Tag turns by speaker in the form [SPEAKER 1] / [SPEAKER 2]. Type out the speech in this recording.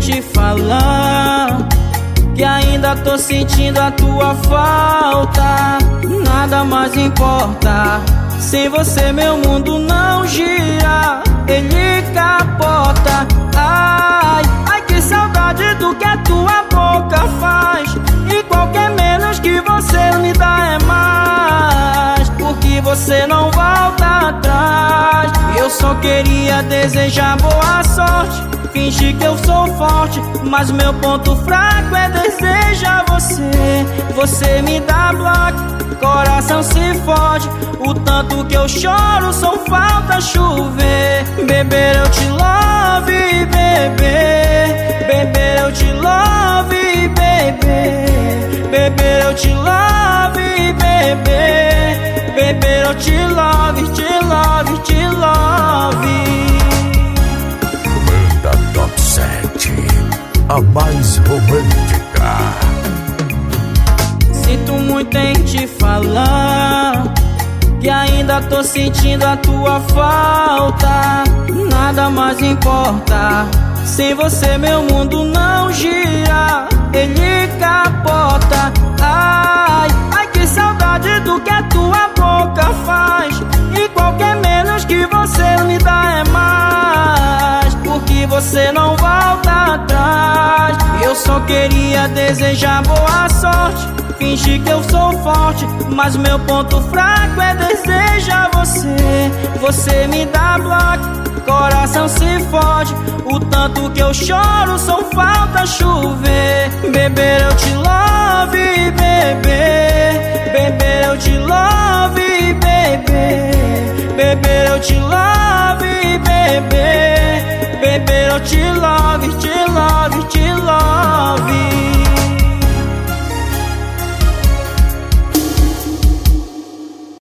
[SPEAKER 1] te falar que ainda tô sentindo a tua falta. Nada mais importa, sem você meu mundo não gira, ele capota. Ai, ai, que saudade do que a tua boca faz, e qualquer menos que você me dá é mais, porque você não volta atrás. Eu só queria desejar boa sorte, fingir que eu sou forte, mas meu ponto fraco é desejar você. Você me dá bloco, coração se fode, o tanto que eu choro só falta chover. Beber eu te love, beber, beber eu te love, beber, beber eu te love, beber, beber eu te love, te love, te love.
[SPEAKER 2] Top 7, a mais romântica.
[SPEAKER 1] Sinto muito em te falar que ainda tô sentindo a tua falta. Nada mais importa, sem você meu mundo não gira, ele capota. Ai, ai, que saudade do que a tua boca faz, e qualquer menos que você me dá é mais, porque você não volta atrás. Eu só queria desejar boa sorte, fingir que eu sou forte, mas meu ponto fraco é desejar você. Você me dá bloco, coração se fode, o tanto que eu choro só falta chover. Beber eu te love, beber, beber eu te love, beber, beber eu te love, beber, beber eu te